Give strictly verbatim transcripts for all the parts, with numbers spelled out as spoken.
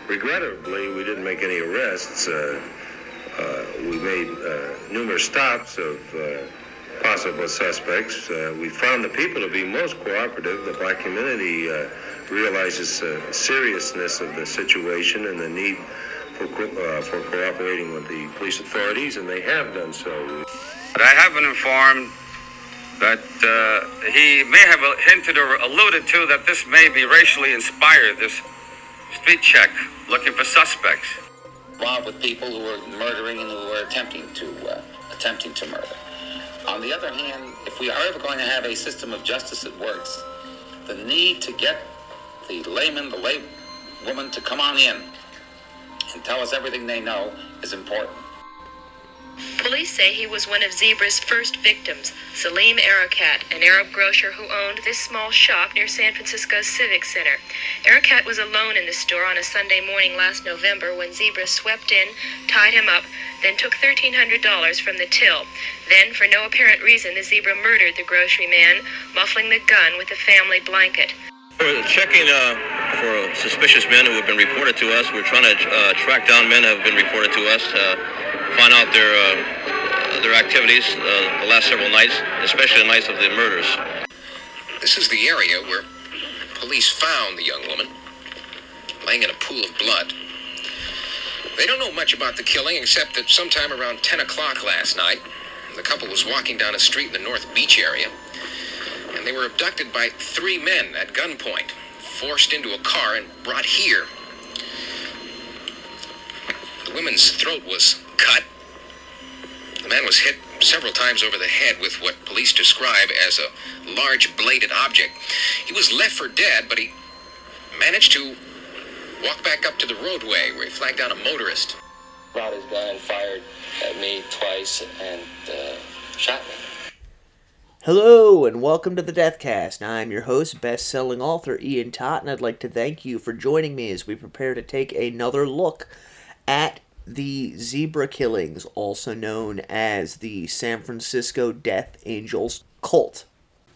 Regrettably, we didn't make any arrests. Uh, uh, we made uh, numerous stops of uh, possible suspects. Uh, we found the people to be most cooperative. The black community uh, realizes the uh, seriousness of the situation and the need for, co- uh, for cooperating with the police authorities, and they have done so. But I have been informed that uh, he may have hinted or alluded to that this may be racially inspired, this street check looking for suspects. Involved with people who were murdering and who were attempting to uh, attempting to murder. On the other hand, if we are ever going to have a system of justice that works, the need to get the layman, the lay woman to come on in and tell us everything they know is important. Police say he was one of Zebra's first victims, Salim Arakat, an Arab grocer who owned this small shop near San Francisco's Civic Center. Arakat was alone in the store on a Sunday morning last November when Zebra swept in, tied him up, then took thirteen hundred dollars from the till. Then, for no apparent reason, the Zebra murdered the grocery man, muffling the gun with a family blanket. We're checking uh, for suspicious men who have been reported to us. We're trying to uh, track down men who have been reported to us to find out their uh, their activities uh, the last several nights, especially the nights of the murders. This is the area where police found the young woman laying in a pool of blood. They don't know much about the killing except that sometime around ten o'clock last night, the couple was walking down a street in the North Beach area, and they were abducted by three men at gunpoint, forced into a car and brought here. The woman's throat was cut. The man was hit several times over the head with what police describe as a large bladed object. He was left for dead, but he managed to walk back up to the roadway where he flagged down a motorist. Brought his gun and fired at me twice and uh, shot me. Hello and welcome to the Deathcast. I'm your host, best-selling author Ian Tott, and I'd like to thank you for joining me as we prepare to take another look at the Zebra killings, also known as the San Francisco Death Angels cult.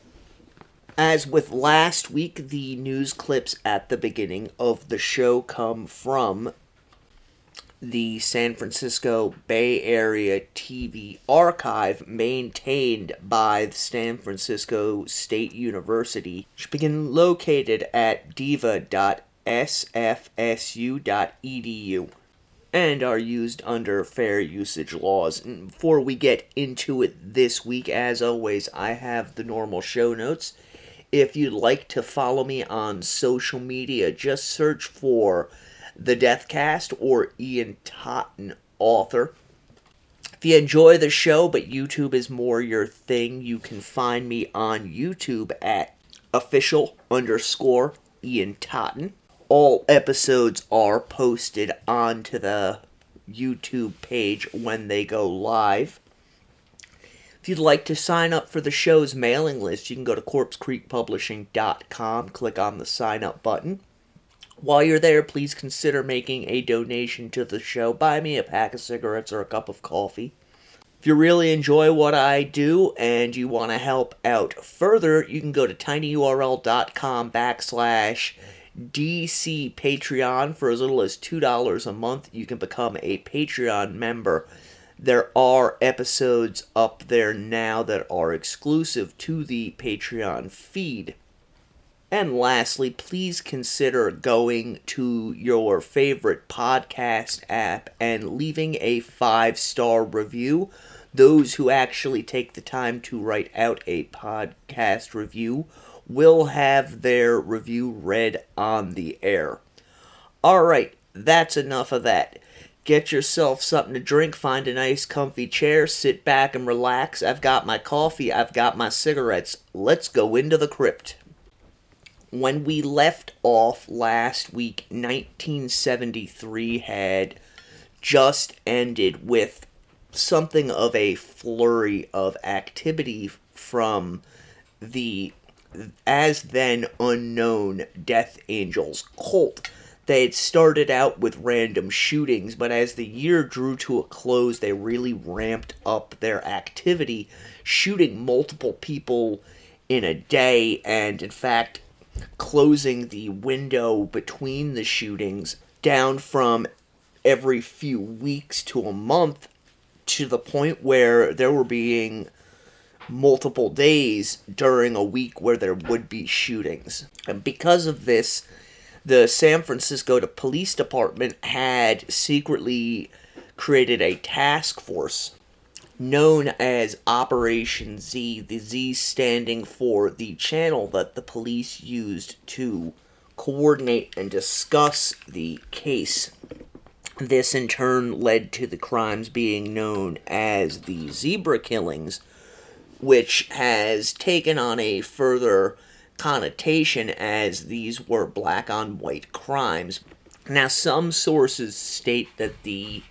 As with last week, the news clips at the beginning of the show come from the San Francisco Bay Area T V archive maintained by the San Francisco State University, which begin located at diva dot s f s u dot e d u and are used under fair usage laws. And before we get into it this week, as always, I have the normal show notes. If you'd like to follow me on social media, just search for The Deathcast or Ian Totten Author. If you enjoy the show, but YouTube is more your thing, you can find me on YouTube at official underscore Ian Totten. All episodes are posted onto the YouTube page when they go live. If you'd like to sign up for the show's mailing list, you can go to corpse creek publishing dot com, click on the sign up button. While you're there, please consider making a donation to the show. Buy me a pack of cigarettes or a cup of coffee. If you really enjoy what I do and you want to help out further, you can go to tinyurl dot com backslash D C Patreon. For as little as two dollars a month, you can become a Patreon member. There are episodes up there now that are exclusive to the Patreon feed. And lastly, please consider going to your favorite podcast app and leaving a five-star review. Those who actually take the time to write out a podcast review will have their review read on the air. Alright, that's enough of that. Get yourself something to drink, find a nice comfy chair, sit back and relax. I've got my coffee, I've got my cigarettes. Let's go into the crypt. When we left off last week, nineteen seventy-three had just ended with something of a flurry of activity from the as then unknown Death Angels cult. They had started out with random shootings, but as the year drew to a close, they really ramped up their activity, shooting multiple people in a day, and in fact, closing the window between the shootings down from every few weeks to a month to the point where there were being multiple days during a week where there would be shootings. And because of this, the San Francisco Police Department had secretly created a task force known as Operation Z, the Z standing for the channel that the police used to coordinate and discuss the case. This in turn led to the crimes being known as the Zebra Killings, which has taken on a further connotation as these were black on white crimes. Now, some sources state that the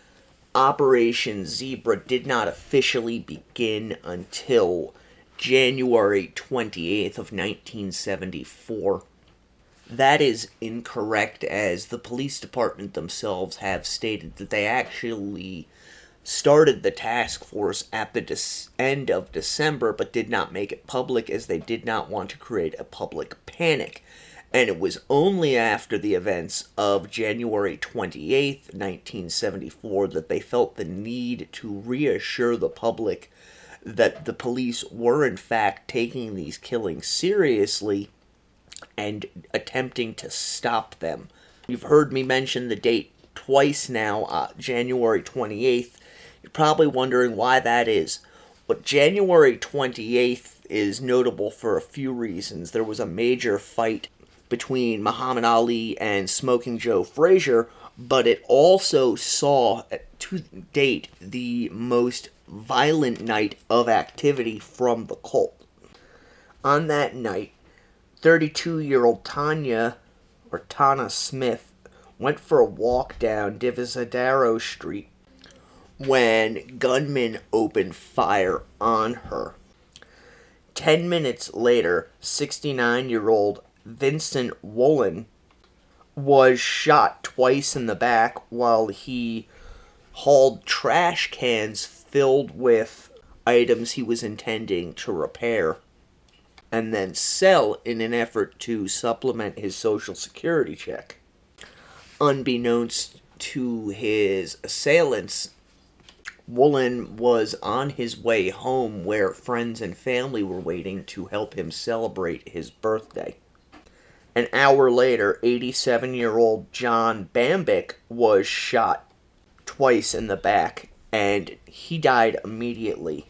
Operation Zebra did not officially begin until January twenty-eighth of nineteen seventy-four. That is incorrect, as the police department themselves have stated that they actually started the task force at the de- end of December, but did not make it public as they did not want to create a public panic. And it was only after the events of January twenty-eighth, nineteen seventy-four, that they felt the need to reassure the public that the police were in fact taking these killings seriously and attempting to stop them. You've heard me mention the date twice now, uh, January twenty-eighth. You're probably wondering why that is. But January twenty-eighth is notable for a few reasons. There was a major fight between Muhammad Ali and Smoking Joe Frazier, but it also saw, to date, the most violent night of activity from the cult. On that night, thirty-two-year-old Tanya, or Tana Smith, went for a walk down Divisadero Street when gunmen opened fire on her. Ten minutes later, sixty-nine-year-old Vincent Woolen was shot twice in the back while he hauled trash cans filled with items he was intending to repair and then sell in an effort to supplement his Social Security check. Unbeknownst to his assailants, Woolen was on his way home where friends and family were waiting to help him celebrate his birthday. An hour later, eighty-seven-year-old John Bambick was shot twice in the back, and he died immediately.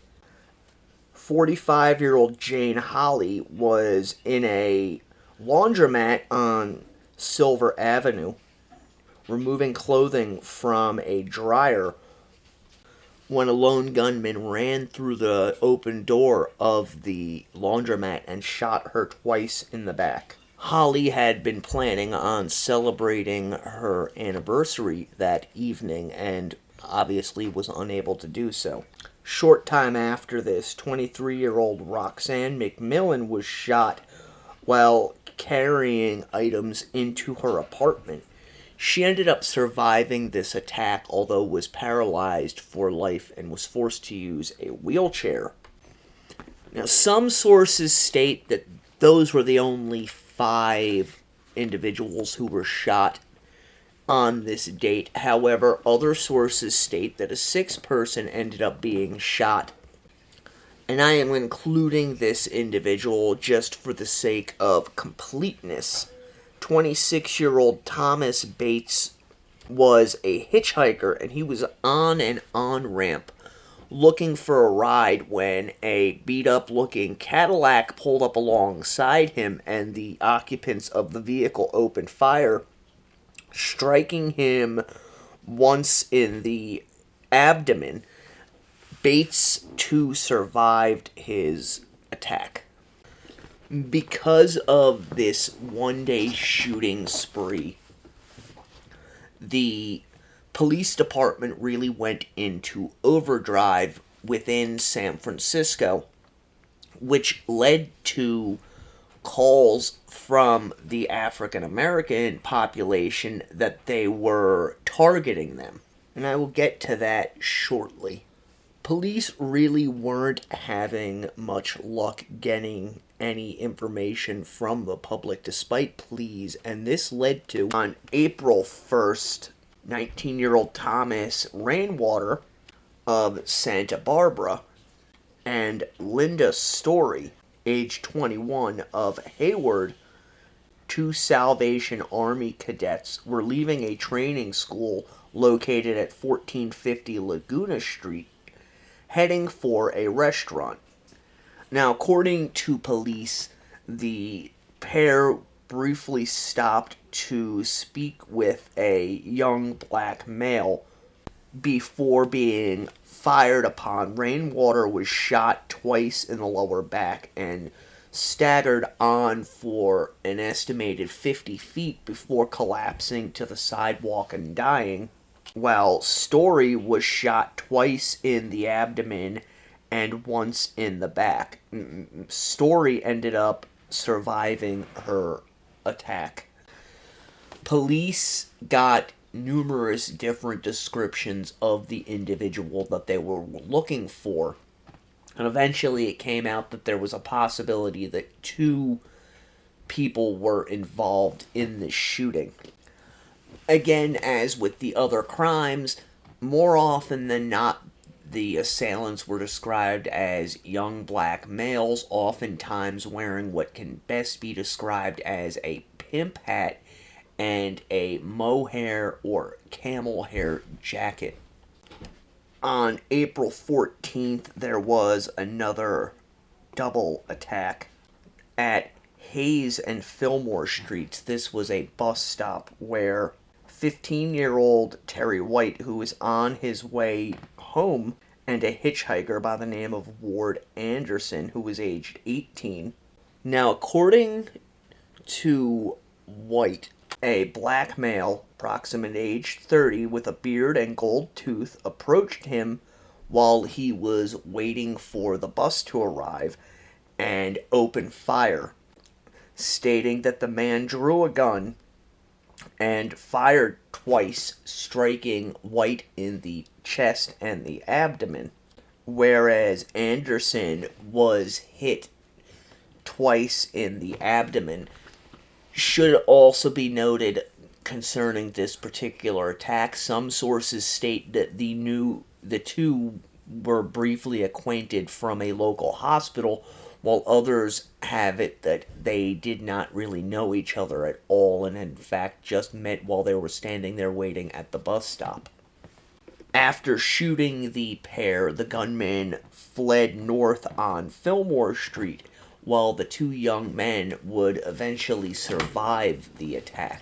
forty-five-year-old Jane Holly was in a laundromat on Silver Avenue, removing clothing from a dryer, when a lone gunman ran through the open door of the laundromat and shot her twice in the back. Holly had been planning on celebrating her anniversary that evening and obviously was unable to do so. Short time after this, twenty-three-year-old Roxanne McMillan was shot while carrying items into her apartment. She ended up surviving this attack, although was paralyzed for life and was forced to use a wheelchair. Now, some sources state that those were the only five individuals who were shot on this date. However, other sources state that a sixth person ended up being shot. And I am including this individual just for the sake of completeness. twenty-six-year-old Thomas Bates was a hitchhiker, and he was on an on-ramp looking for a ride when a beat-up-looking Cadillac pulled up alongside him, and the occupants of the vehicle opened fire, striking him once in the abdomen. Bates, too, survived his attack. Because of this one-day shooting spree, the police department really went into overdrive within San Francisco, which led to calls from the African American population that they were targeting them. And I will get to that shortly. Police really weren't having much luck getting any information from the public despite pleas, and this led to, on April first, nineteen-year-old Thomas Rainwater of Santa Barbara and Linda Story, age twenty-one, of Hayward, two Salvation Army cadets, were leaving a training school located at fourteen fifty Laguna Street, heading for a restaurant. Now, according to police, the pair briefly stopped to speak with a young black male before being fired upon. Rainwater was shot twice in the lower back and staggered on for an estimated fifty feet before collapsing to the sidewalk and dying, while Story was shot twice in the abdomen and once in the back. Story ended up surviving her attack. Police got numerous different descriptions of the individual that they were looking for, and eventually it came out that there was a possibility that two people were involved in this shooting. Again, as with the other crimes, more often than not, the assailants were described as young black males, oftentimes wearing what can best be described as a pimp hat and a mohair or camel hair jacket. On April fourteenth, there was another double attack at Hayes and Fillmore Streets. This was a bus stop where fifteen-year-old Terry White, who was on his way home, and a hitchhiker by the name of Ward Anderson, who was aged eighteen. Now, according to White, a black male, approximate age thirty, with a beard and gold tooth, approached him while he was waiting for the bus to arrive and opened fire, stating that the man drew a gun and fired twice, striking White in the chest and the abdomen, whereas Anderson was hit twice in the abdomen. Should also be noted concerning this particular attack, some sources state that the new the two were briefly acquainted from a local hospital, while others have it that they did not really know each other at all and in fact just met while they were standing there waiting at the bus stop. After shooting the pair, the gunman fled north on Fillmore Street, while the two young men would eventually survive the attack.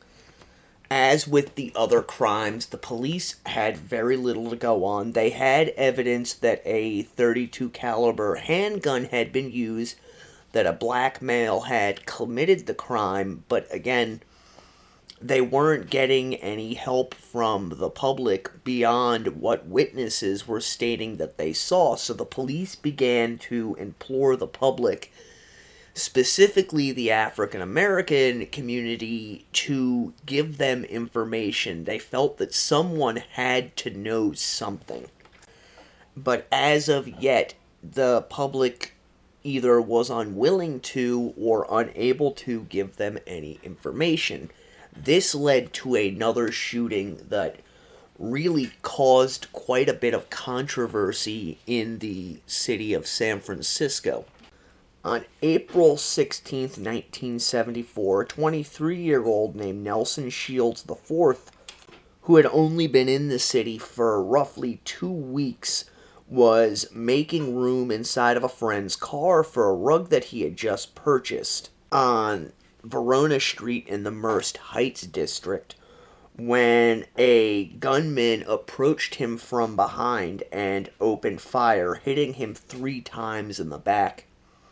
As with the other crimes, the police had very little to go on. They had evidence that a thirty-two caliber handgun had been used, that a black male had committed the crime, but again, they weren't getting any help from the public beyond what witnesses were stating that they saw, so the police began to implore the public, specifically the African American community, to give them information. They felt that someone had to know something. But as of yet, the public either was unwilling to or unable to give them any information. This led to another shooting that really caused quite a bit of controversy in the city of San Francisco. On April sixteenth, nineteen seventy-four, a twenty-three-year-old named Nelson Shields the fourth, who had only been in the city for roughly two weeks, was making room inside of a friend's car for a rug that he had just purchased on Verona Street in the Merced Heights district, when a gunman approached him from behind and opened fire, hitting him three times in the back.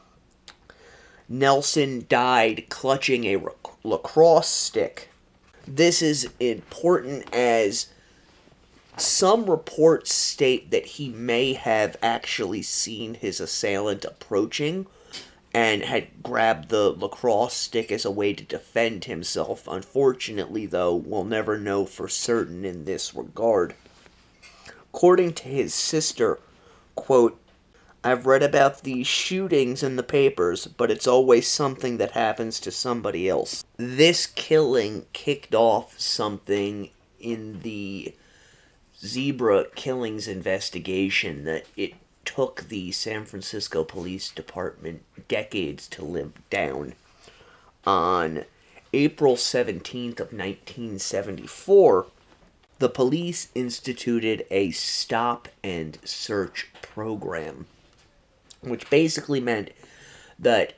Nelson died clutching a lacrosse stick. This is important as some reports state that he may have actually seen his assailant approaching and had grabbed the lacrosse stick as a way to defend himself. Unfortunately, though, we'll never know for certain in this regard. According to his sister, quote, "I've read about these shootings in the papers, but it's always something that happens to somebody else." This killing kicked off something in the Zebra killings investigation that it took the San Francisco Police Department decades to live down. On April seventeenth of nineteen seventy-four, the police instituted a stop and search program, which basically meant that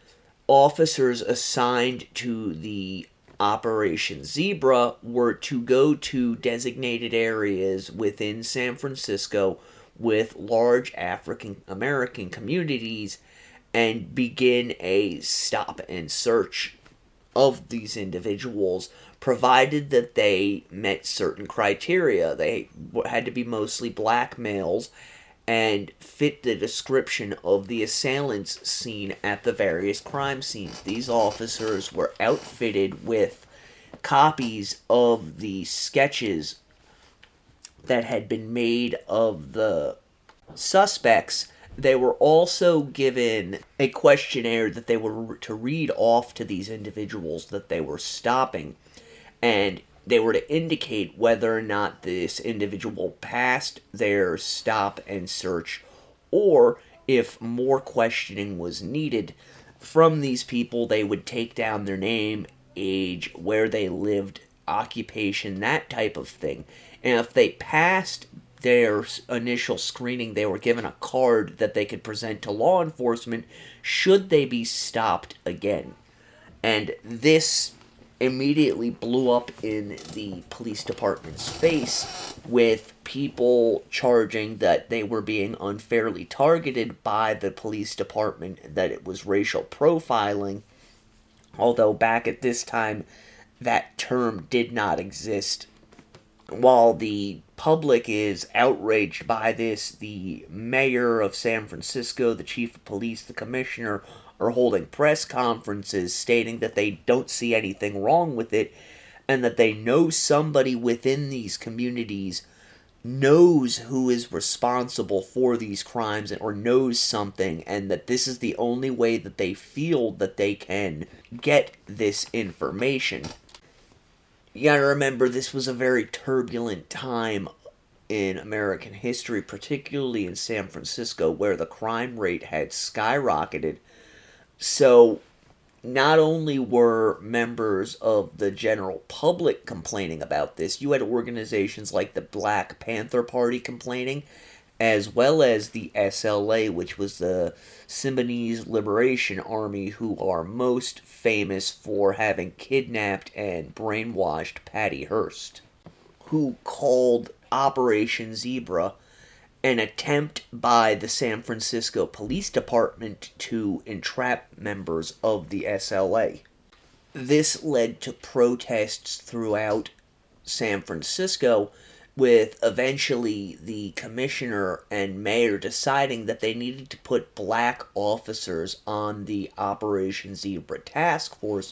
officers assigned to the Operation Zebra were to go to designated areas within San Francisco with large African American communities and begin a stop and search of these individuals, provided that they met certain criteria. They had to be mostly black males and fit the description of the assailants seen at the various crime scenes. These officers were outfitted with copies of the sketches that had been made of the suspects. They were also given a questionnaire that they were to read off to these individuals that they were stopping, and they were to indicate whether or not this individual passed their stop and search, or if more questioning was needed from these people. They would take down their name, age, where they lived, occupation, that type of thing. And if they passed their initial screening, they were given a card that they could present to law enforcement should they be stopped again. And this immediately blew up in the police department's face, with people charging that they were being unfairly targeted by the police department, that it was racial profiling, although back at this time that term did not exist. While the public is outraged by this, the mayor of San Francisco, the chief of police, the commissioner are holding press conferences stating that they don't see anything wrong with it, and that they know somebody within these communities knows who is responsible for these crimes, or knows something, and that this is the only way that they feel that they can get this information. You gotta remember, this was a very turbulent time in American history, particularly in San Francisco, where the crime rate had skyrocketed. So, not only were members of the general public complaining about this, you had organizations like the Black Panther Party complaining, as well as the S L A, which was the Symbionese Liberation Army, who are most famous for having kidnapped and brainwashed Patty Hearst, who called Operation Zebra an attempt by the San Francisco Police Department to entrap members of the S L A. This led to protests throughout San Francisco, with eventually the commissioner and mayor deciding that they needed to put black officers on the Operation Zebra task force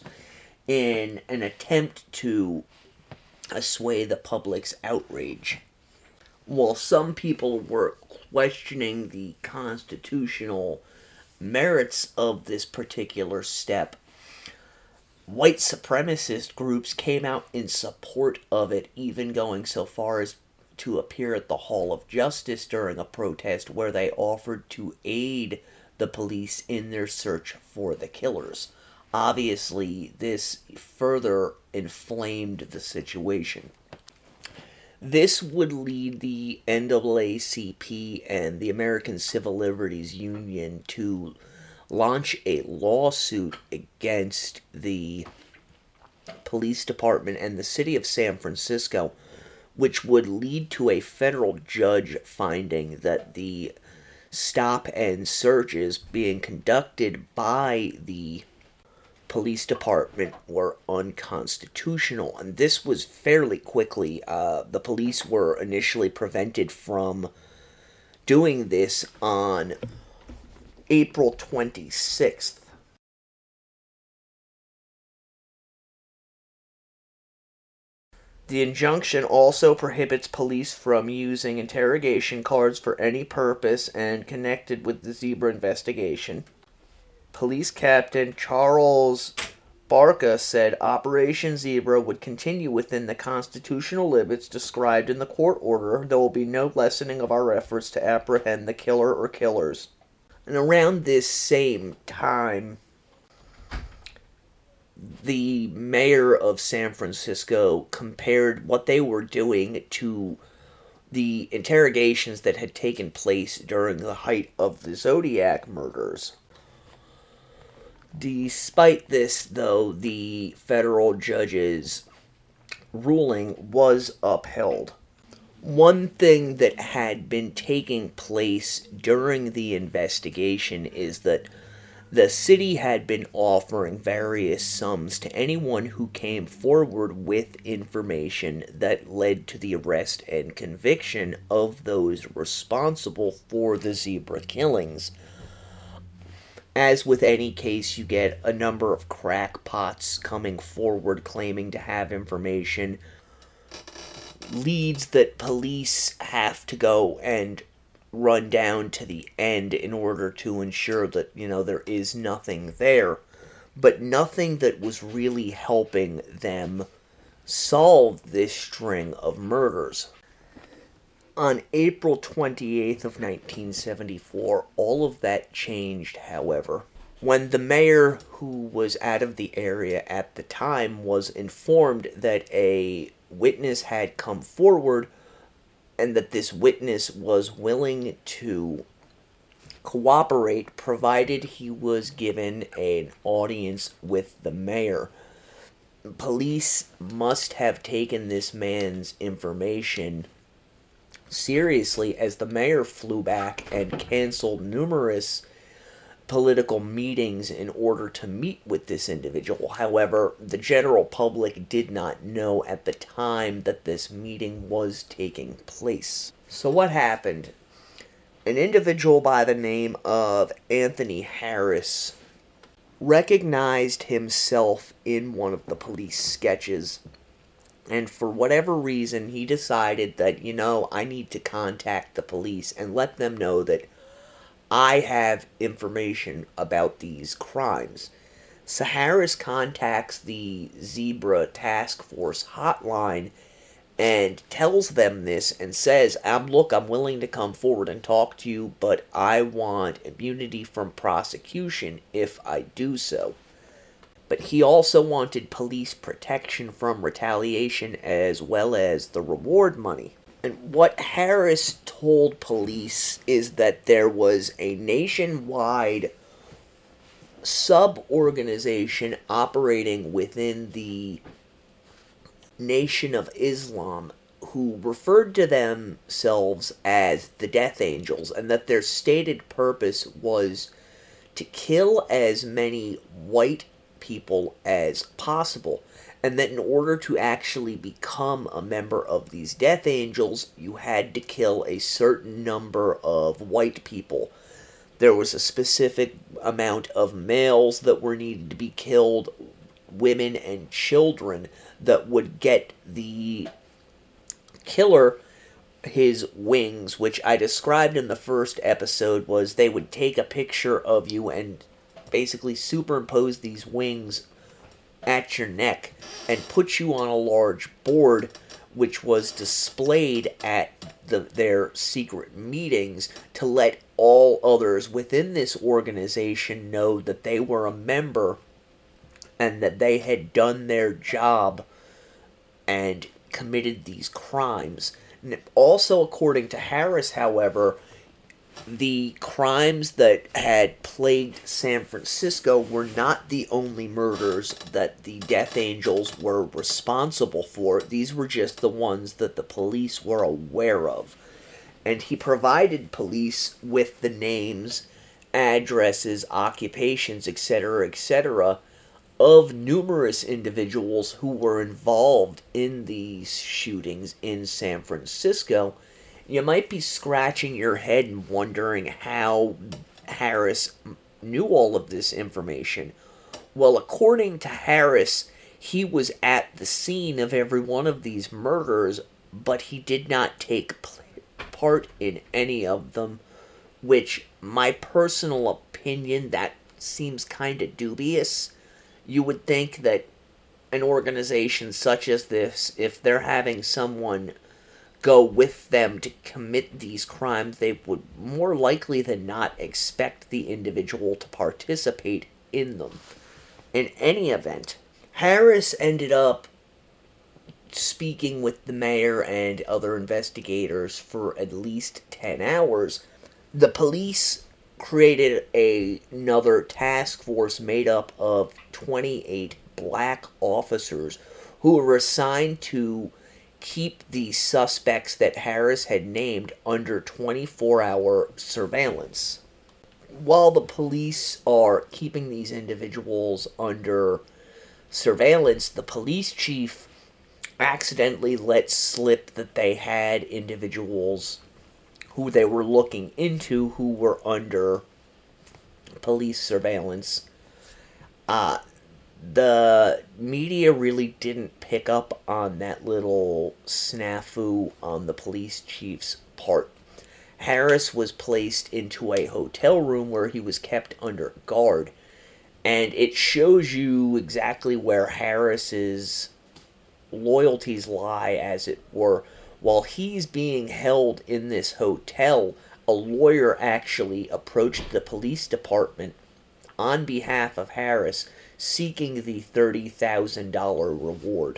in an attempt to assuage the public's outrage. While some people were questioning the constitutional merits of this particular step, white supremacist groups came out in support of it, even going so far as to appear at the Hall of Justice during a protest where they offered to aid the police in their search for the killers. Obviously, this further inflamed the situation. This would lead the N double A C P and the American Civil Liberties Union to launch a lawsuit against the police department and the city of San Francisco, which would lead to a federal judge finding that the stop and searches being conducted by the police department were unconstitutional. And this was fairly quickly. Uh, the police were initially prevented from doing this on April twenty-sixth. The injunction also prohibits police from using interrogation cards for any purpose and connected with the zebra investigation. Police Captain Charles Barca said Operation Zebra would continue within the constitutional limits described in the court order. There will be no lessening of our efforts to apprehend the killer or killers. And around this same time, the mayor of San Francisco compared what they were doing to the interrogations that had taken place during the height of the Zodiac murders. Despite this, though, the federal judge's ruling was upheld. One thing that had been taking place during the investigation is that the city had been offering various sums to anyone who came forward with information that led to the arrest and conviction of those responsible for the zebra killings. As with any case, you get a number of crackpots coming forward claiming to have information, leads that police have to go and run down to the end in order to ensure that, you know, there is nothing there, but nothing that was really helping them solve this string of murders. On April twenty-eighth of nineteen seventy-four, all of that changed, however, when the mayor, who was out of the area at the time, was informed that a witness had come forward and that this witness was willing to cooperate provided he was given an audience with the mayor. Police must have taken this man's information seriously, as the mayor flew back and canceled numerous political meetings in order to meet with this individual. However, the general public did not know at the time that this meeting was taking place. So what happened? An individual by the name of Anthony Harris recognized himself in one of the police sketches, and for whatever reason, he decided that, you know, I need to contact the police and let them know that I have information about these crimes. So Harris contacts the Zebra Task Force hotline and tells them this and says, um, look, I'm willing to come forward and talk to you, but I want immunity from prosecution if I do so. But he also wanted police protection from retaliation as well as the reward money. And what Harris told police is that there was a nationwide sub-organization operating within the Nation of Islam who referred to themselves as the Death Angels, and that their stated purpose was to kill as many white people as possible, and that in order to actually become a member of these Death Angels, you had to kill a certain number of white people. There was a specific amount of males that were needed to be killed, women and children, that would get the killer his wings, which I described in the first episode. Was they would take a picture of you and basically superimpose these wings at your neck and put you on a large board, which was displayed at the, their secret meetings to let all others within this organization know that they were a member and that they had done their job and committed these crimes. And also, according to Harris, however, the crimes that had plagued San Francisco were not the only murders that the Death Angels were responsible for. These were just the ones that the police were aware of. And he provided police with the names, addresses, occupations, et cetera, et cetera, of numerous individuals who were involved in these shootings in San Francisco. You might be scratching your head and wondering how Harris knew all of this information. Well, according to Harris, He was at the scene of every one of these murders, but he did not take part in any of them, which, my personal opinion, that seems kind of dubious. You would think that an organization such as this, if they're having someone go with them to commit these crimes, they would more likely than not expect the individual to participate in them. In any event, Harris ended up speaking with the mayor and other investigators for at least ten hours. The police created a, another task force made up of twenty-eight black officers who were assigned to keep the suspects that Harris had named under twenty-four hour surveillance. While the police are keeping these individuals under surveillance, the police chief accidentally let slip that they had individuals who they were looking into who were under police surveillance. Uh, the media really didn't pick up on that little snafu on the police chief's part. Harris was placed into a hotel room where he was kept under guard, and it shows you exactly where Harris's loyalties lie, as it were. While he's being held in this hotel, a lawyer actually approached the police department on behalf of Harris, seeking the thirty thousand dollars reward.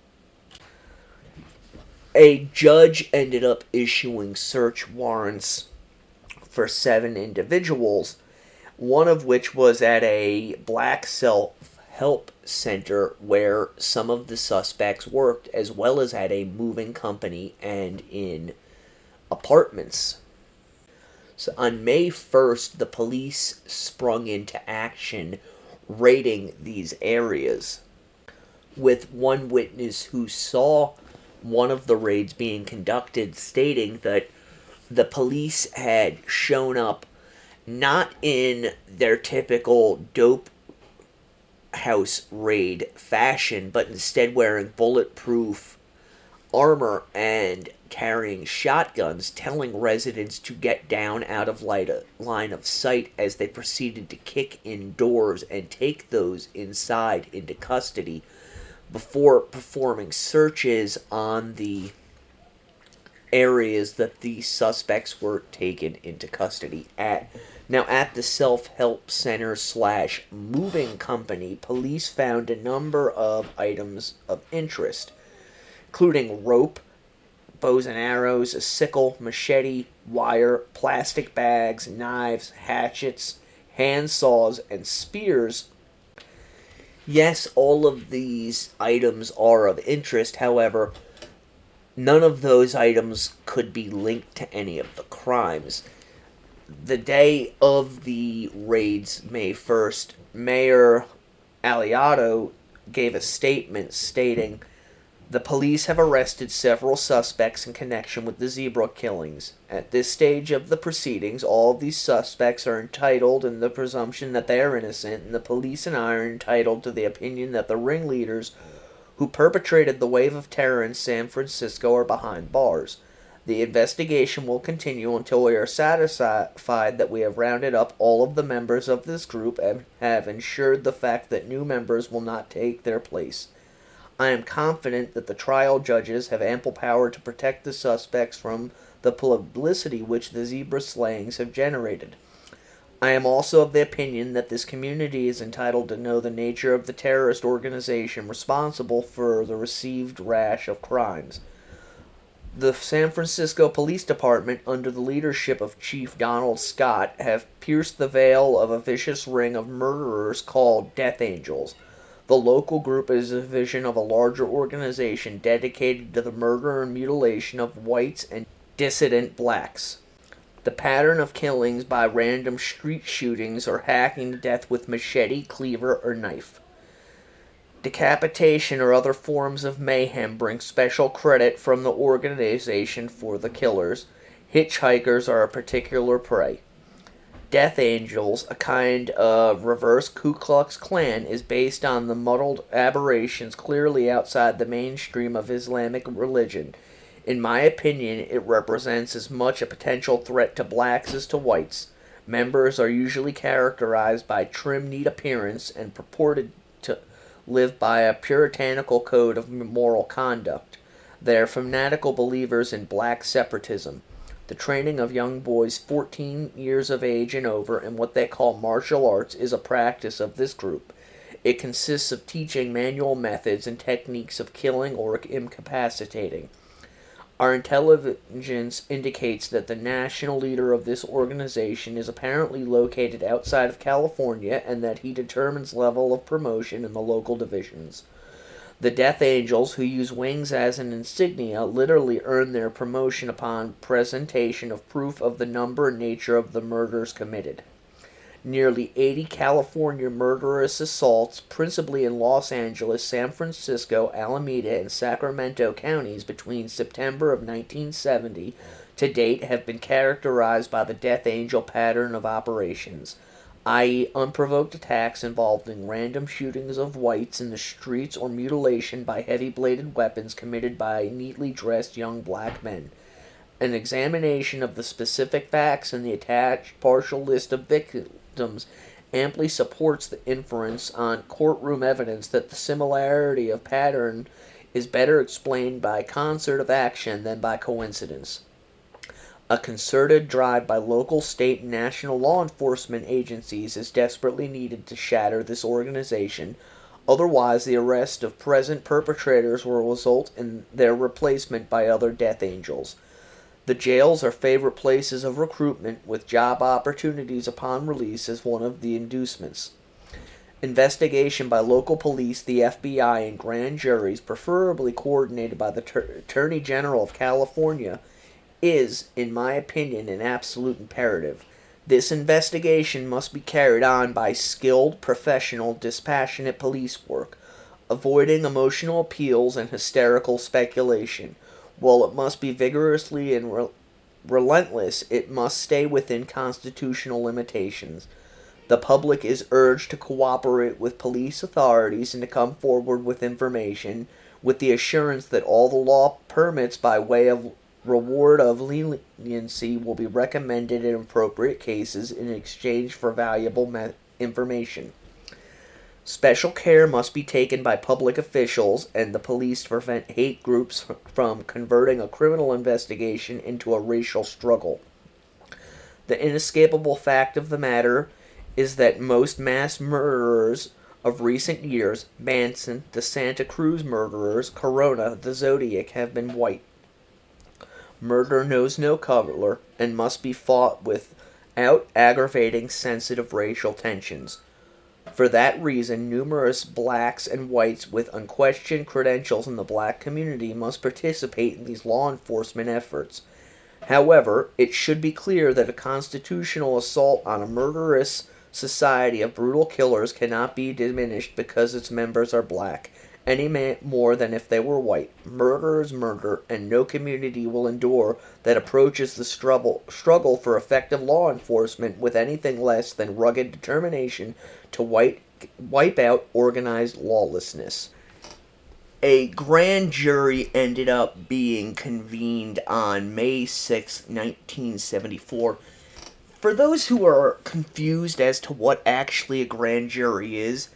A judge ended up issuing search warrants for seven individuals, one of which was at a black self-help center where some of the suspects worked, as well as at a moving company and in apartments. So on May first, the police sprung into action, raiding these areas, with one witness who saw one of the raids being conducted stating that the police had shown up not in their typical dope house raid fashion, but instead wearing bulletproof armor and carrying shotguns, telling residents to get down out of light, line of sight as they proceeded to kick in doors and take those inside into custody before performing searches on the areas that the suspects were taken into custody at. Now, at the self-help center slash moving company, police found a number of items of interest, including rope, bows and arrows, a sickle, machete, wire, plastic bags, knives, hatchets, hand saws, and spears. Yes, all of these items are of interest, however, none of those items could be linked to any of the crimes. The day of the raids, May first, Mayor Aliato gave a statement stating, "The police have arrested several suspects in connection with the zebra killings. At this stage of the proceedings, all of these suspects are entitled in the presumption that they are innocent, and the police and I are entitled to the opinion that the ringleaders who perpetrated the wave of terror in San Francisco are behind bars. The investigation will continue until we are satisfied that we have rounded up all of the members of this group and have ensured the fact that new members will not take their place. I am confident that the trial judges have ample power to protect the suspects from the publicity which the zebra slayings have generated. I am also of the opinion that this community is entitled to know the nature of the terrorist organization responsible for the received rash of crimes. The San Francisco Police Department, under the leadership of Chief Donald Scott, have pierced the veil of a vicious ring of murderers called Death Angels. The local group is a division of a larger organization dedicated to the murder and mutilation of whites and dissident blacks. The pattern of killings by random street shootings or hacking to death with machete, cleaver, or knife. Decapitation or other forms of mayhem bring special credit from the organization for the killers. Hitchhikers are a particular prey. Death Angels, a kind of reverse Ku Klux Klan, is based on the muddled aberrations clearly outside the mainstream of Islamic religion. In my opinion, it represents as much a potential threat to blacks as to whites. Members are usually characterized by trim, neat appearance and purported to live by a puritanical code of moral conduct. They are fanatical believers in black separatism. The training of young boys fourteen years of age and over in what they call martial arts is a practice of this group. It consists of teaching manual methods and techniques of killing or incapacitating. Our intelligence indicates that the national leader of this organization is apparently located outside of California and that he determines level of promotion in the local divisions. The Death Angels, who use wings as an insignia, literally earn their promotion upon presentation of proof of the number and nature of the murders committed. Nearly eighty California murderous assaults, principally in Los Angeles, San Francisco, Alameda, and Sacramento counties between September of nineteen seventy to date have been characterized by the Death Angel pattern of operations, that is unprovoked attacks involving random shootings of whites in the streets or mutilation by heavy-bladed weapons committed by neatly dressed young black men. An examination of the specific facts and the attached partial list of victims amply supports the inference on courtroom evidence that the similarity of pattern is better explained by concert of action than by coincidence. A concerted drive by local, state, and national law enforcement agencies is desperately needed to shatter this organization. Otherwise, the arrest of present perpetrators will result in their replacement by other Death Angels. The jails are favorite places of recruitment, with job opportunities upon release as one of the inducements. Investigation by local police, the F B I, and grand juries, preferably coordinated by the Tur- Attorney General of California, is, in my opinion, an absolute imperative. This investigation must be carried on by skilled, professional, dispassionate police work, avoiding emotional appeals and hysterical speculation. While it must be vigorously and re- relentless, it must stay within constitutional limitations. The public is urged to cooperate with police authorities and to come forward with information, with the assurance that all the law permits by way of reward of leniency will be recommended in appropriate cases in exchange for valuable me- information. Special care must be taken by public officials and the police to prevent hate groups from converting a criminal investigation into a racial struggle. The inescapable fact of the matter is that most mass murderers of recent years, Manson, the Santa Cruz murderers, Corona, the Zodiac, have been white. Murder knows no color and must be fought without aggravating sensitive racial tensions. For that reason, numerous blacks and whites with unquestioned credentials in the black community must participate in these law enforcement efforts. However, it should be clear that a constitutional assault on a murderous society of brutal killers cannot be diminished because its members are black, any more than if they were white. Murder is murder, and no community will endure that approaches the struggle, struggle for effective law enforcement with anything less than rugged determination to wipe, wipe out organized lawlessness. A grand jury ended up being convened on May sixth, nineteen seventy-four. For those who are confused as to what actually a grand jury is,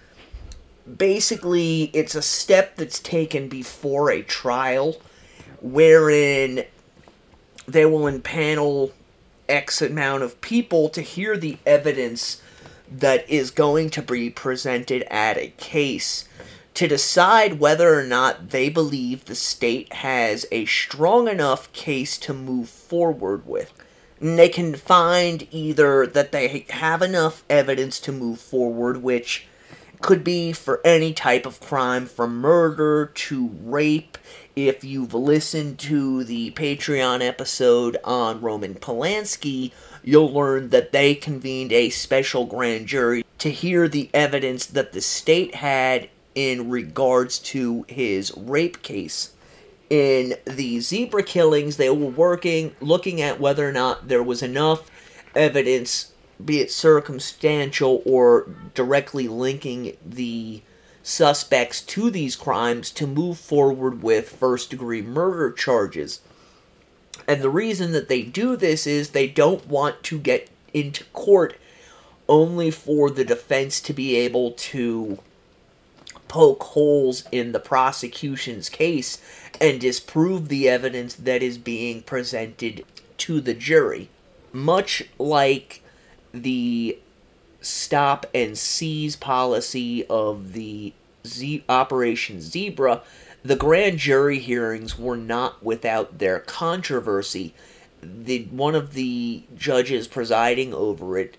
basically, it's a step that's taken before a trial, wherein they will impanel X amount of people to hear the evidence that is going to be presented at a case, to decide whether or not they believe the state has a strong enough case to move forward with. And they can find either that they have enough evidence to move forward, which could be for any type of crime, from murder to rape. If you've listened to the Patreon episode on Roman Polanski, you'll learn that they convened a special grand jury to hear the evidence that the state had in regards to his rape case. In the zebra killings, they were working, looking at whether or not there was enough evidence be it circumstantial or directly linking the suspects to these crimes, to move forward with first-degree murder charges. And the reason that they do this is they don't want to get into court only for the defense to be able to poke holes in the prosecution's case and disprove the evidence that is being presented to the jury. Much like the stop and seize policy of the Z- Operation Zebra, the grand jury hearings were not without their controversy. The, one of the judges presiding over it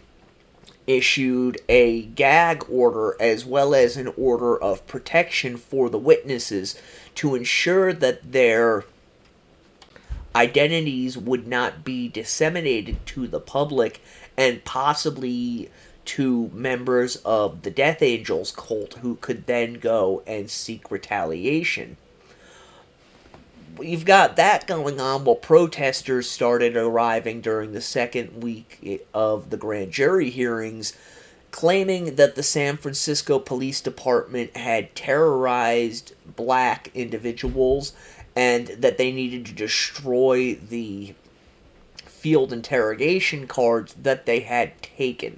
issued a gag order as well as an order of protection for the witnesses to ensure that their identities would not be disseminated to the public and possibly to members of the Death Angels cult who could then go and seek retaliation. You've got that going on while protesters started arriving during the second week of the grand jury hearings, claiming that the San Francisco Police Department had terrorized black individuals and that they needed to destroy the field interrogation cards that they had taken.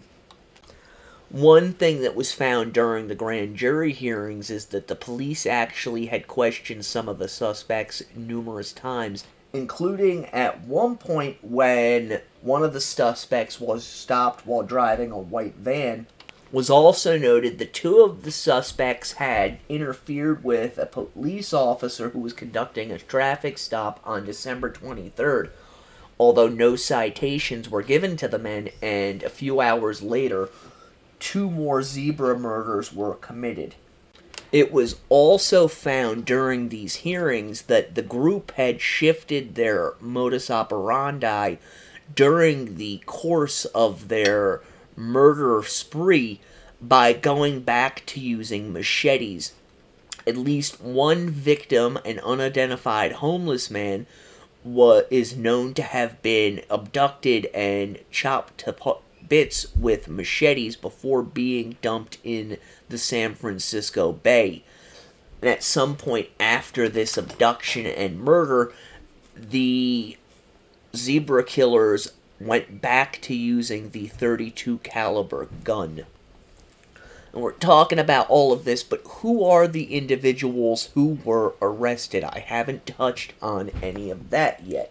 One thing that was found during the grand jury hearings is that the police actually had questioned some of the suspects numerous times, including at one point when one of the suspects was stopped while driving a white van. Was also noted that two of the suspects had interfered with a police officer who was conducting a traffic stop on December twenty-third, although no citations were given to the men, and a few hours later, two more zebra murders were committed. It was also found during these hearings that the group had shifted their modus operandi during the course of their murder spree by going back to using machetes. At least one victim, an unidentified homeless man, was, is known to have been abducted and chopped to pu- bits with machetes before being dumped in the San Francisco Bay. And at some point after this abduction and murder, the zebra killers went back to using the thirty-two caliber gun. And we're talking about all of this, but who are the individuals who were arrested? I haven't touched on any of that yet.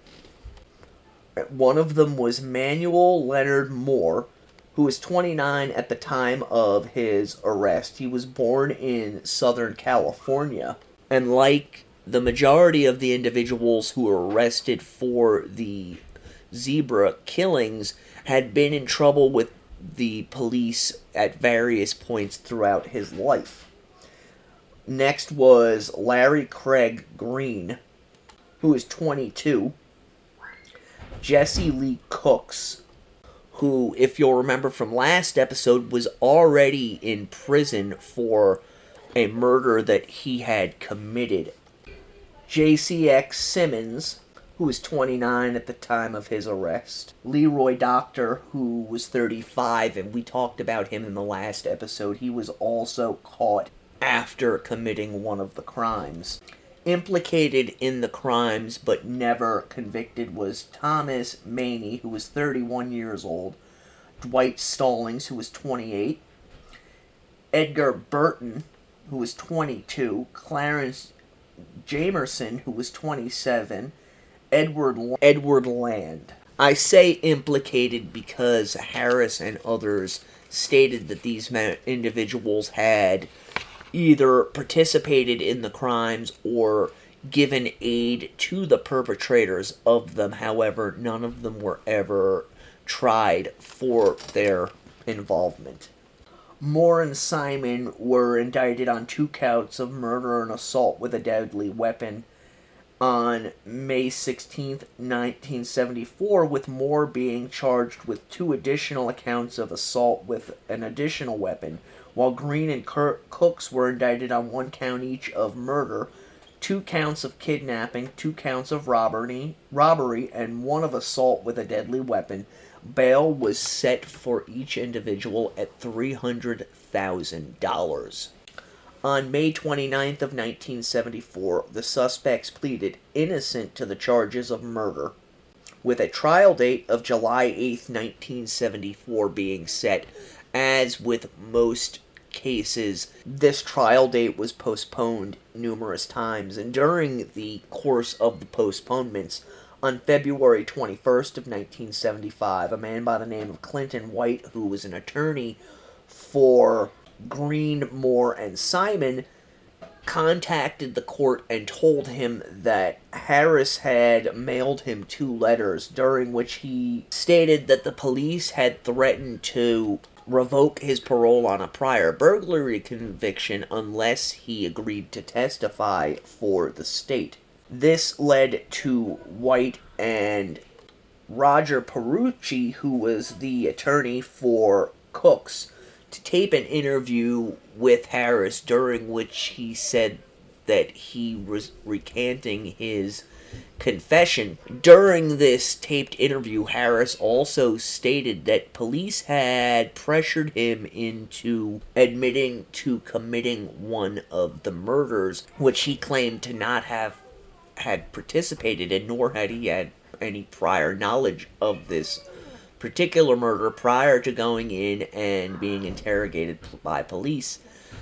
One of them was Manuel Leonard Moore, who was twenty-nine at the time of his arrest. He was born in Southern California, and like the majority of the individuals who were arrested for the zebra killings, had been in trouble with the police at various points throughout his life. Next was Larry Craig Green, who was twenty-two. Jesse Lee Cooks, who, if you'll remember from last episode, was already in prison for a murder that he had committed. J C X Simmons, who was twenty-nine at the time of his arrest. Leroy Doctor, who was thirty-five, and we talked about him in the last episode. He was also caught after committing one of the crimes. Implicated in the crimes but never convicted was Thomas Maney, who was thirty-one years old, Dwight Stallings, who was twenty-eight, Edgar Burton, who was twenty-two, Clarence Jamerson, who was twenty-seven, Edward Edward Land. I say implicated because Harris and others stated that these individuals had either participated in the crimes or given aid to the perpetrators of them. However, none of them were ever tried for their involvement. Moore and Simon were indicted on two counts of murder and assault with a deadly weapon on May sixteenth, nineteen seventy-four, with Moore being charged with two additional accounts of assault with an additional weapon, while Green and Kurt Cooks were indicted on one count each of murder, two counts of kidnapping, two counts of robbery, robbery, and one of assault with a deadly weapon, Bail was set for each individual at three hundred thousand dollars. On May twenty-ninth of nineteen seventy-four, the suspects pleaded innocent to the charges of murder, with a trial date of July eighth, nineteen seventy-four being set. As with most cases, this trial date was postponed numerous times, and during the course of the postponements, on February twenty-first of nineteen seventy-five, a man by the name of Clinton White, who was an attorney for Green, Moore, and Simon, contacted the court and told him that Harris had mailed him two letters, during which he stated that the police had threatened to revoke his parole on a prior burglary conviction unless he agreed to testify for the state. This led to White and Roger Perucci, who was the attorney for Cooks, to tape an interview with Harris, during which he said that he was recanting his confession. During this taped interview, Harris also stated that police had pressured him into admitting to committing one of the murders, which he claimed to not have had participated in, nor had he had any prior knowledge of this particular murder prior to going in and being interrogated by police.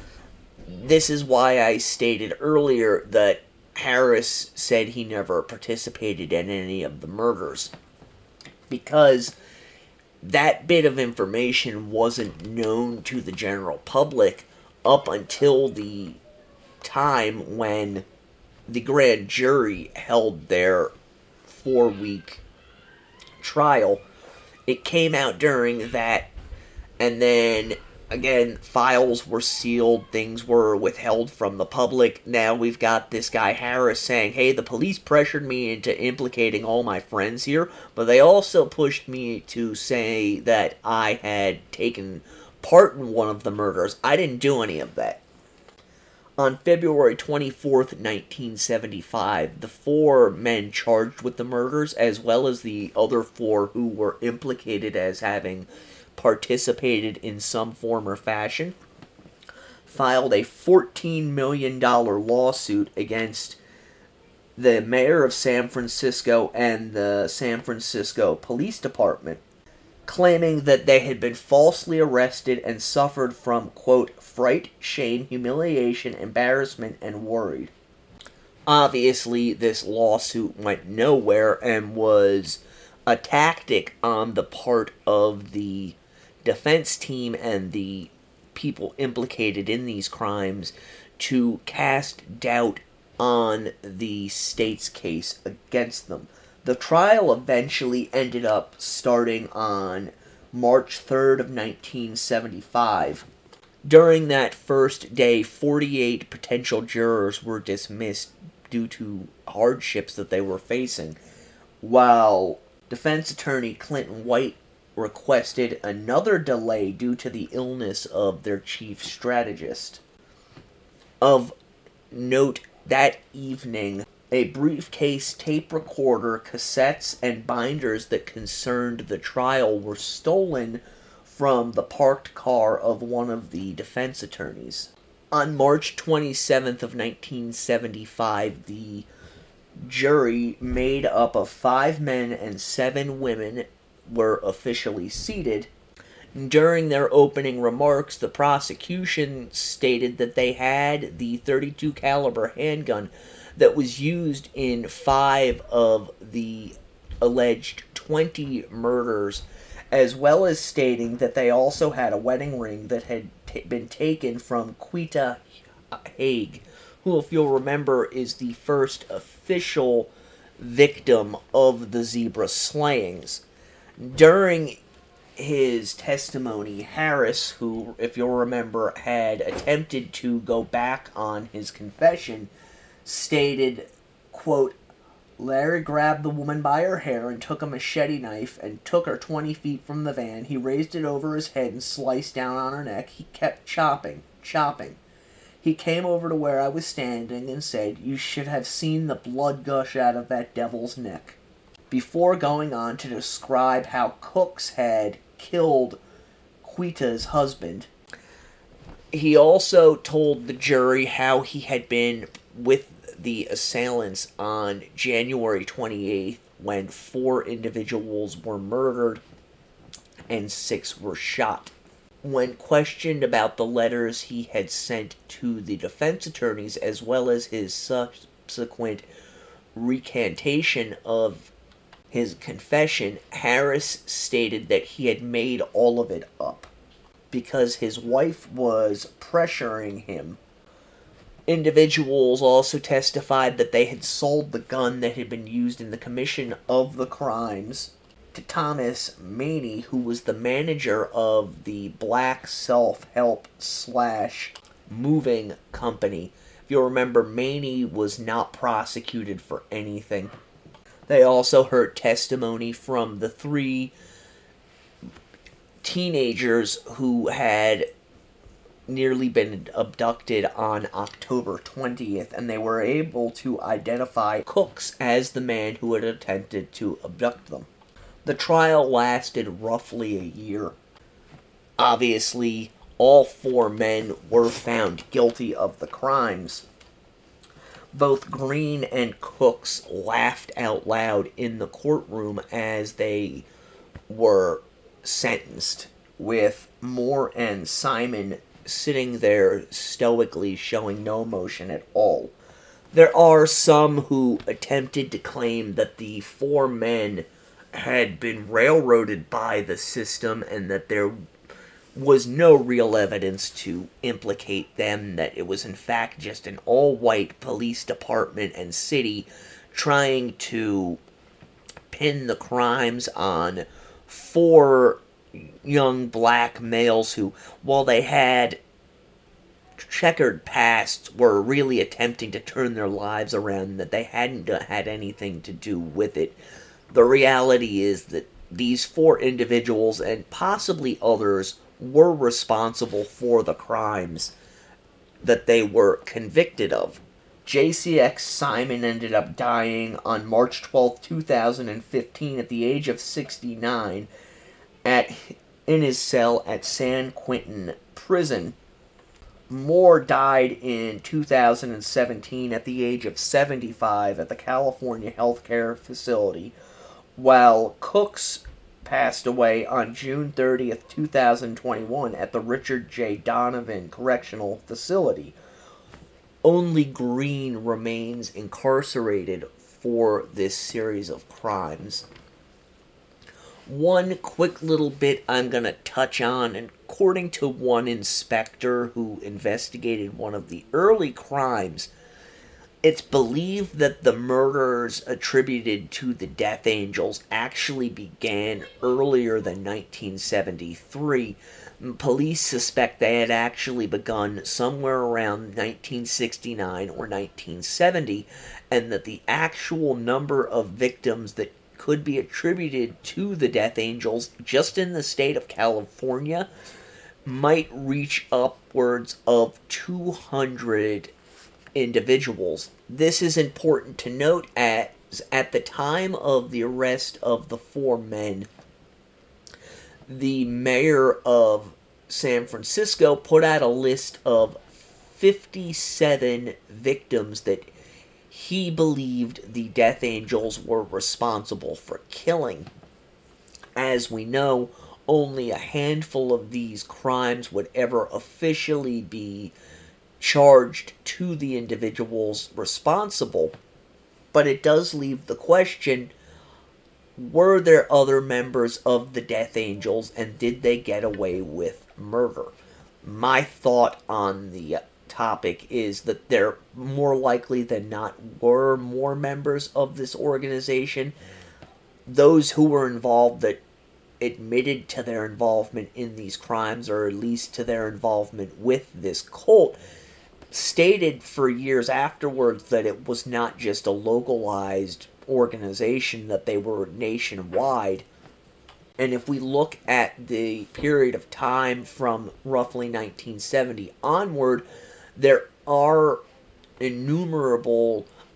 This is why I stated earlier that Harris said he never participated in any of the murders, because that bit of information wasn't known to the general public up until the time when the grand jury held their four-week trial. It came out during that, and then, again, files were sealed, things were withheld from the public. Now we've got this guy Harris saying, hey, the police pressured me into implicating all my friends here, but they also pushed me to say that I had taken part in one of the murders. I didn't do any of that. On February twenty-fourth, nineteen seventy-five, the four men charged with the murders, as well as the other four who were implicated as having participated in some form or fashion, filed a fourteen million dollars lawsuit against the mayor of San Francisco and the San Francisco Police Department, claiming that they had been falsely arrested and suffered from, quote, fright, shame, humiliation, embarrassment, and worried. Obviously, this lawsuit went nowhere and was a tactic on the part of the defense team and the people implicated in these crimes to cast doubt on the state's case against them. The trial eventually ended up starting on March third of nineteen seventy-five. During that first day, forty-eight potential jurors were dismissed due to hardships that they were facing, while defense attorney Clinton White requested another delay due to the illness of their chief strategist. Of note, that evening, a briefcase, tape recorder, cassettes, and binders that concerned the trial were stolen from the parked car of one of the defense attorneys. On March twenty-seventh of nineteen seventy-five, the jury, made up of five men and seven women, were officially seated. During their opening remarks, the prosecution stated that they had the thirty-two caliber handgun that was used in five of the alleged twenty murders, as well as stating that they also had a wedding ring that had t- been taken from Quita Haig, who, if you'll remember, is the first official victim of the zebra slayings. During his testimony, Harris, who, if you'll remember, had attempted to go back on his confession, stated, quote, Larry grabbed the woman by her hair and took a machete knife and took her twenty feet from the van. He raised it over his head and sliced down on her neck. He kept chopping, chopping. He came over to where I was standing and said, you should have seen the blood gush out of that devil's neck. before going on to describe how Cooks had killed Quita's husband. He also told the jury how he had been with the assailants on January twenty-eighth when four individuals were murdered and six were shot. When questioned about the letters he had sent to the defense attorneys, as well as his subsequent recantation of his confession, Harris stated that he had made all of it up because his wife was pressuring him. Individuals also testified that they had sold the gun that had been used in the commission of the crimes to Thomas Maney, who was the manager of the Black Self-Help slash Moving Company. If you'll remember, Maney was not prosecuted for anything. They also heard testimony from the three teenagers who had nearly been abducted on October twentieth, and they were able to identify Cooks as the man who had attempted to abduct them. The trial lasted roughly a year. Obviously, all four men were found guilty of the crimes. Both Green and Cooks laughed out loud in the courtroom as they were sentenced, with Moore and Simon sitting there stoically showing no emotion at all. There are some who attempted to claim that the four men had been railroaded by the system and that there was no real evidence to implicate them, that it was in fact just an all-white police department and city trying to pin the crimes on four young black males who, while they had checkered pasts, were really attempting to turn their lives around, that they hadn't had anything to do with it. The reality is that these four individuals, and possibly others, were responsible for the crimes that they were convicted of. J C X Simon ended up dying on March twelfth, two thousand fifteen at the age of sixty-nine at in his cell at San Quentin Prison. Moore died in two thousand seventeen at the age of seventy-five at the California Healthcare Facility, while Cooks passed away on June thirtieth, two thousand twenty-one at the Richard J. Donovan Correctional Facility. Only Green remains incarcerated for this series of crimes. One quick little bit I'm going to touch on, and according to one inspector who investigated one of the early crimes, it's believed that the murders attributed to the Death Angels actually began earlier than nineteen seventy-three. Police suspect they had actually begun somewhere around nineteen sixty-nine or nineteen seventy, and that the actual number of victims that could be attributed to the Death Angels just in the state of California might reach upwards of two hundred individuals. This is important to note, as at the time of the arrest of the four men, the mayor of San Francisco put out a list of fifty-seven victims that he believed the Death Angels were responsible for killing. As we know, only a handful of these crimes would ever officially be charged to the individuals responsible, but it does leave the question, were there other members of the Death Angels, and did they get away with murder? My thought on the topic is that there more likely than not were more members of this organization. Those who were involved that admitted to their involvement in these crimes, or at least to their involvement with this cult, stated for years afterwards that it was not just a localized organization, that they were nationwide. And if we look at the period of time from roughly nineteen seventy onward, there are innumerable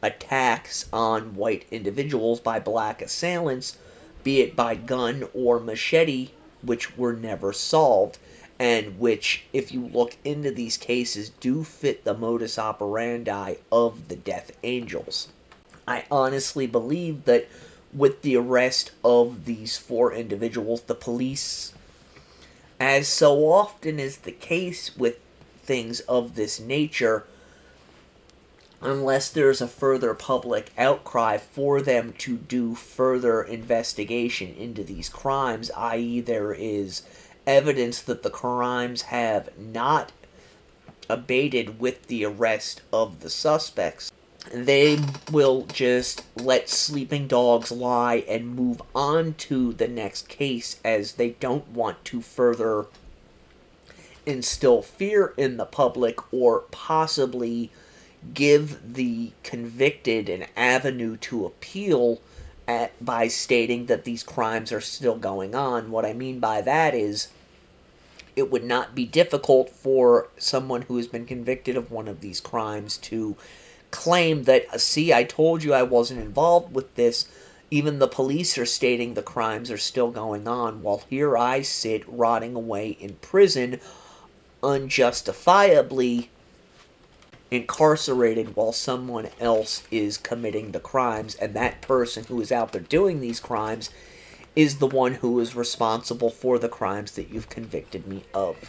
attacks on white individuals by black assailants, be it by gun or machete, which were never solved, and which, if you look into these cases, do fit the modus operandi of the Death Angels. I honestly believe that with the arrest of these four individuals, the police, as so often is the case with things of this nature, unless there's a further public outcry for them to do further investigation into these crimes, that is there is evidence that the crimes have not abated with the arrest of the suspects, they will just let sleeping dogs lie and move on to the next case, as they don't want to further instill fear in the public or possibly give the convicted an avenue to appeal at, by stating that these crimes are still going on. What I mean by that is, it would not be difficult for someone who has been convicted of one of these crimes to claim that, see, I told you I wasn't involved with this. Even the police are stating the crimes are still going on, while here I sit rotting away in prison, unjustifiably incarcerated while someone else is committing the crimes, and that person who is out there doing these crimes is the one who is responsible for the crimes that you've convicted me of.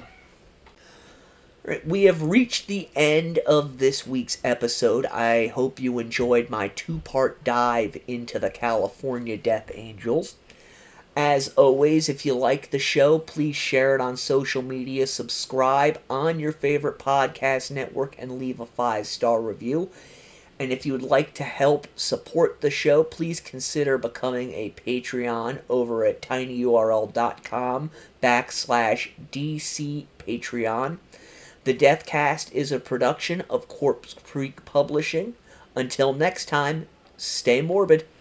We have reached the end of this week's episode. I hope you enjoyed my two-part dive into the California Death Angels. As always, if you like the show, please share it on social media, subscribe on your favorite podcast network, and leave a five-star review. And if you would like to help support the show, please consider becoming a Patreon over at tinyurl.com backslash DC Patreon. The Deathcast is a production of Corpse Creek Publishing. Until next time, stay morbid.